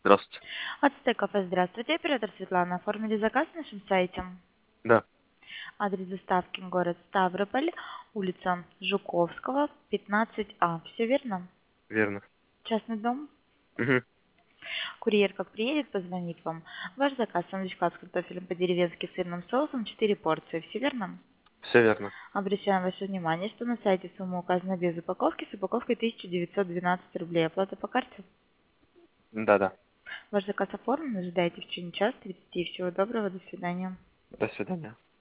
Здравствуйте. Ацтек кафе, здравствуйте. Оператор Светлана. Оформили заказ на нашем сайте. Да, Адрес доставки город Ставрополь, улица Жуковского, 15А. Все верно? верно. Частный дом? Мгм. Курьер как приедет, позвонит вам. Ваш заказ сэндвичка с картофелем по-деревенски с сырным соусом, 4 порции. Все верно? Все верно. Обращаем ваше внимание, что на сайте сумма указана без упаковки с упаковкой 1912 рублей. Оплата по карте. Да-да. Ваш заказ оформлен. Ожидайте в течение часа 30. Всего доброго. До свидания. До свидания.